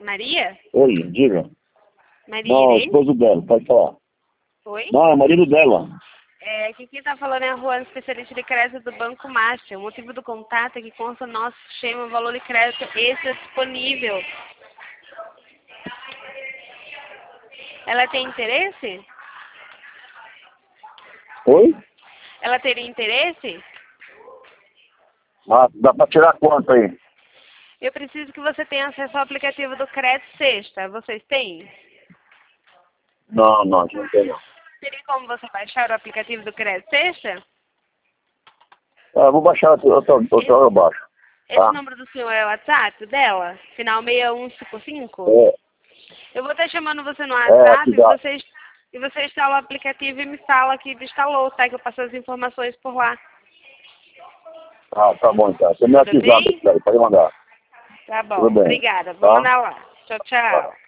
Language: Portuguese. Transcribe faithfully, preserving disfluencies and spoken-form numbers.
Maria? Oi, diga. Maria Não, é o Irene? esposo dela, pode falar. Oi? Não, é o marido dela. É, aqui quem tá falando é a Juana, especialista de crédito do Banco Master. O motivo do contato é que consta no nosso sistema valor de crédito extra disponível. Ela tem interesse? Oi? Ela teria interesse? Ah, dá pra tirar quanto aí? Eu preciso que você tenha acesso ao aplicativo do Crédito Sexta. Vocês têm? Não, não, não tem não. Teria como você baixar o aplicativo do Crédito Sexta? Ah, vou baixar, outra outra hora eu baixo. Esse Tá? número do senhor é o WhatsApp dela? Final seis um cinco cinco? É, Eu vou estar chamando você no é, WhatsApp aqui e dá. você, e você instala o aplicativo e me fala que instalou, tá? Que eu passo as informações por lá. Ah, tá bom então. Você me Tudo avisado, bem? pode mandar. Tá bom. Tudo bem. Obrigada. Vou Tá? mandar lá. Tchau, Tá. tchau.